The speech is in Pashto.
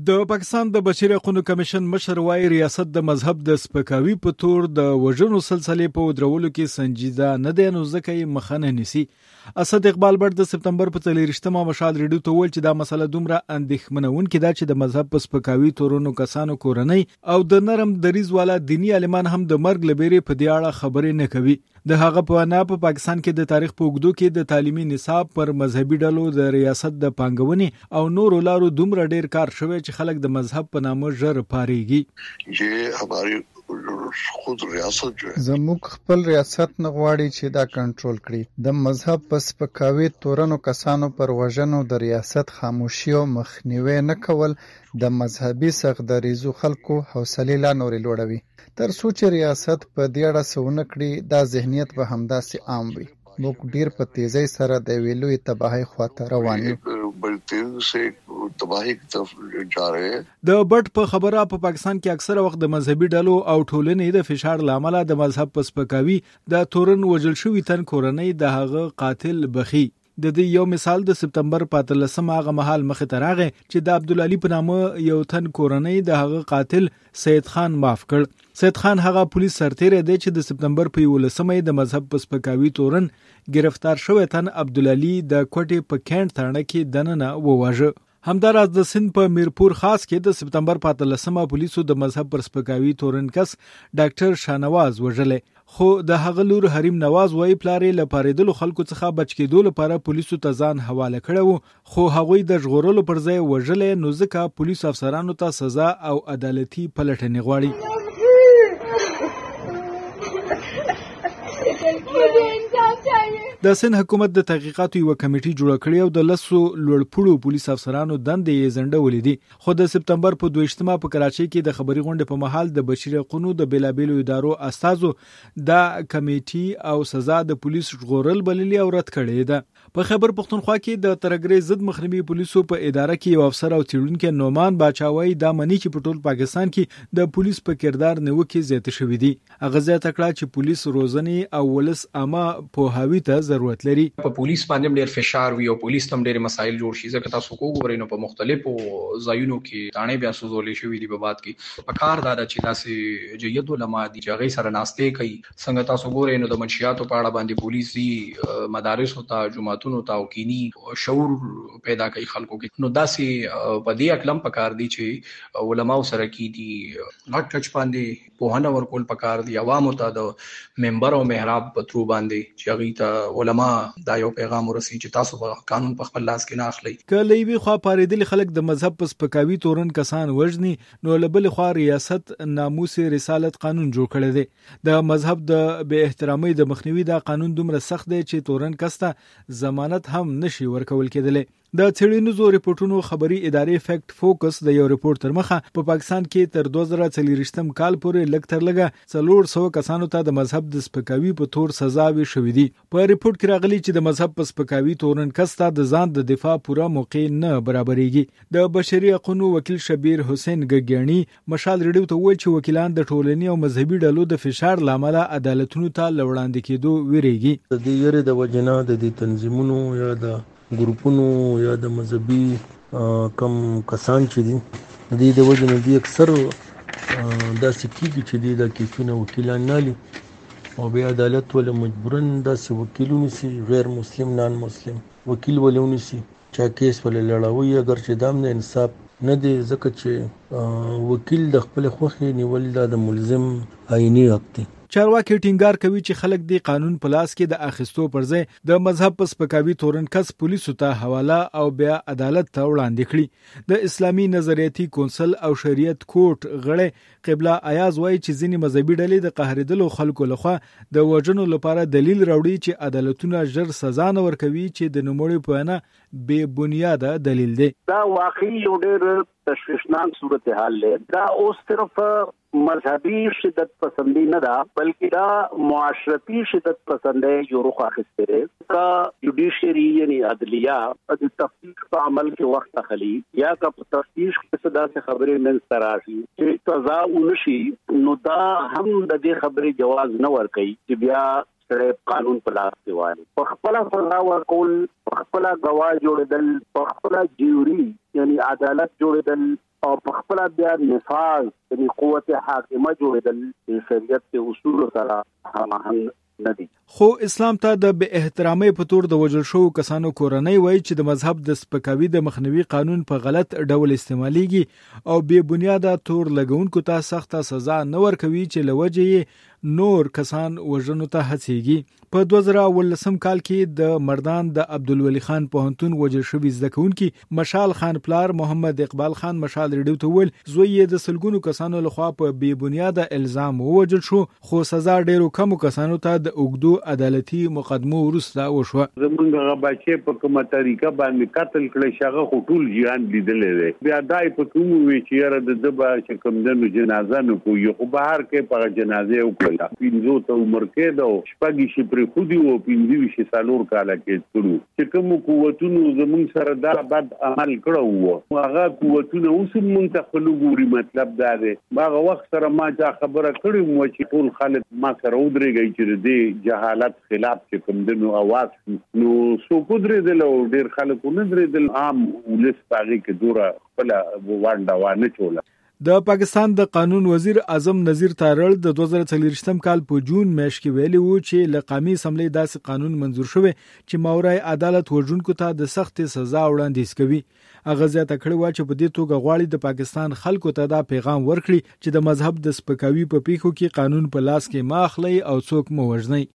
د پاکستان د بشري حقوقو کمیشن مشر وايي ریاست د مذهب د سپکاوي په تور د وژنو سلسله په ودرولو کې سنجیده نه دی، نو ځکه یې مخه نه نیسي. اسد اقبال بټ د سپتمبر په 23مه مشال ریډیو ته وویل چې دا مسله دومره اندېښمنونکې ده چې د مذهب په سپکاوي تورونو کسانو کورنۍ او د نرم دریځ والا دینی عالمان هم د مرګ لبیرې په دې اړه خبرې نه کوي. د هغه په وینا په پاکستان کې د تاریخ په اوږدو کې د تعلیمي نصاب پر مذهبي ډلو د ریاست د پانګونې او نورو لارو دومره ډیر کار شوی چې خلک د مذهب په نامه ژر پاريږي. یہ ہماری خود ریاست جو ہے زموږ خپل ریاست نه غواړي چې دا کنټرول کړي. د مذهب په سپکاوي تورنو کسانو پر وژنو د ریاست خاموشي او مخنیوي نه کول د مذهبي سغدریزو خلکو حوصله لا نورې لوړوي. تر څو چې ریاست په دې اړه څه ونه کړي دا ذهنیت به همداسې عام وي. موږ ډیر په تیزی سره د ویلوي تباہی خواته روان یو. د بټ په خبره په پاکستان کې اکثره وخت د مذهبي ډلو او ټولنې د فشار لامل د مذهب په سپکاوي د تورن وجل شوی تن کورنۍ د هغه قاتل بخي. د دې یو مثال د سپتمبر 15 هغه مهال مخې ته راغی چې د عبدالعلی په نامه یو تن کورنۍ د هغه قاتل سید خان معاف کړ. سید خان هغه پولیس سرتیری دی چې د سپتمبر په 11مه د مذهب په سپکاوي تورن گرفتار شوی تن عبدالعلی د کوټې په کینټ تړه کې دننه وواژه. همداراز د سند په میرپور خاص کې د سپتمبر 15مه پولیسو د مذهب پر سپکاوي تورن کس ډاکټر شانواز وژلې، خو د هغه لور حریم نواز وایي پلارې له پاریدلو خلکو څخه بچ کېدو لپاره پولیسو ته ځان حواله کړو، خو هغوی د ژغورلو پر ځای وژلې، نو ځکه پولیس افسرانو ته سزا او عدالتي پلټنې غواړي. د سند حکومت د تحقیقاتو یو کمیټي جوړ کړی او د لسو لوړپوړو پولیس افسرانو دندې یې ځنډولې دي، خو د سپتمبر په 22مه په کراچۍ کې د خبري غونډې په مهال د بشري حقوقو د بیلابیلو ادارو استازو د کمیټي او سزا د پولیس ژغورل بللي او رد کړی ده. په خیبر پختونخوا کې د ترګرې ضد مخنیوي پولیسو په اداره کې یو افسر او څېړونکی نومان باچاوي دا مني چې په ټول پاکستان کې د پولیس په کردار نیوکې زیات شوې دي. هغه زیاته کړه چې پولیس روزنې او ولس عامه پوهاوي ته ضرورت لري. په پولیس باندې ډېر فشار وي او پولیس تم ډېر مسایل جوړ شي، ځکه تاسو وګورئ نو په مختلفو ځایونو کې تانې بیا سوزولې شوې دي. په بعد کې په کار دا چې تاسو جید علما دي چې هغه سره ناشته کوي، څنګه تاسو وګورئ نو د منشیاتو په اړه باندې پولیسي مدارس او جماعتونو ته وکینی شعور پیدا کوي خلکو کې. نو داسې په دې اکلم پکار دي چې علما سره کې دي غټ ټچ باندې په ورکول پکار دي، عوامو ته د منبر او محراب په ترو باندې چې هغه ته علما دا یو پیغام ورسي چې تاسو به قانون په خپل لاس کې نه اخلي. کله وی خو پاریدل خلک د مذهب په سپکاوي تورن کسان وژني، نو لبل خو ریاست ناموس رسالت قانون جوړ کړی دی. د مذهب د بے احترامۍ د مخنیوي دا قانون دومره سخت دی چې تورن کسته ضمانت هم نشي ورکول کېدلی. د څېړنیزو ریپورتونو خبري ادارې فیکټ فوکس د یو ریپورت تر مخه په پاکستان کې تر 2024 کال پورې لږ تر لږه 400 کسانو ته د مذهب د سپکاوي په تور سزاوي شوې دي. په ریپورت کې راغلي چې د مذهب په سپکاوي تورن کس ته د ځان د دفاع پوره موقع نه برابرېږي. د بشري حقوقو وکیل شبیر حسین ګګیانی مشال ریډیو ته وویل چې وکیلان د ټولنې او مذهبي ډلو د فشار لامل عدالتونو ته لوړاندې کېدو ویریږي. د دې یره د وجنه د دې تنظیمونو یا د ګروپونو یا د مذهبي کم کسان چې دي د دې د وجنه دي اکثر داسې کېږي چې د کیسونه وکیلان نالي او بیا عدالت ول مجبورن داسې وکیلونه سي غیر مسلم نان مسلم وکیل ولونه سي چې کیس ول لړاوي اگر چې دام نه انصاف نه دی، ځکه چې وکیل د خپل خوخي نیول د ملزم آئینی حق دی. چارواکي ټینګار کوي چې خلک د قانون په لاس کې د اخیستو پر ځای د مذهب په سپکاوي تورن کس پولیسو ته حواله او بیا عدالت ته وړاندې کړي. د اسلامي نظریاتي کونسل او شریعت کوټ غړی قبله ایاز وایي چې ځینې مذهبي ډلې د قهرېدلو خلکو لخوا د وژنو لپاره دلیل راوړي چې عدالتونه ژر سزا نه ورکوي، چې د نوموړي په وینا بې بنیاده دلیل دی. دا واقعي یو ډېر تشویشناک صورتحال دی. دا اوس صرف مذهبي شدت پسندی نه ده، بلکې دا معاشرتي شدت پسندی یو رخ اخیستی دی. کا جوډیشری یعنی عدلیه د تفتیش په عمل کې وخت اخلي یا کا په تفتیش کې څه داسې خبرې منځته راشي چې قضا ونشي، نو دا هم د دې خبرې جواز نه ورکوي چې بیا قانون په لاس کې وایي. په خپل سزا ورکول، په خپل غوا جوړېدل، په خپل جیوري یعنی عدالت جوړېدل، او په خپل بیا نفاذ د قوت حاکمه جوړېدل د شریعت په اصول سره هماهنګ نه دي. خو اسلام ته د بې احترامۍ په تور د وژل شوو کسانو کورنۍ وایي چې د مذهب د سپکاوي د مخنیوي قانون په غلط ډول استعمالېږي او بې بنیاده تور لګونکو ته سخته سزا نه ورکوي چې له وجې یې نور کسان وژنو ته هڅېږي. په 2018 کال کې د مردان د عبدالولي خان پوهنتون وژل شوي زده کوونکي مشال خان پلار محمد اقبال خان مشال ریډیو ته وویل زوی یې د سلګونو کسانو لخوا په بې بنیاده الزام ووژل شو، خو سزا ډېرو کمو کسانو ته د اوږدو عدالتي مقدمو وروسته وشوه. زمونږ هغه بچی په کومه طریقه باندې قتل کړی شغه خټول جهان لیدلې دی. بیا دای په کوم وی چې یاره د دبا چې کوم دنو جنازه نه کوي خو بهر کې په جنازه وکړه. پینځو ته عمر کې دا شپږی شي پر خودي او پینځوي شي سالور کاله کې کړو چې کوم قوتونو زمونږ سره دا بد عمل کړو هغه قوتونه اوس مونږ ته خلک ګوري. مطلب دا دی هغه وخت سره ما چا خبره کړې مو چې ټول خلک ما سره ودرېږي چې د جهالت خلاف چې کوم دنو आवाज نو سو قدرت له ډېر خلکو نه درېدل عام ولس باغې کې دوره خپل وانډه وانه چوله. د پاکستان د قانون وزیر اعظم نذیر تارړ د 2023 کال په جون میاشت کې ویلي وو چې له قومي اسمبلی داسې قانون منظور شوی چې ماورای عدالت وژونکو ته د سخت سزا وړاندیز کوي. هغه زیاته کړې وه چې په دې توګه غواړي د پاکستان خلکو ته دا پیغام ورکړي چې د مذهب د سپکاوي په پیښو کې قانون په لاس کې مه اخلئ او څوک مه وژنئ.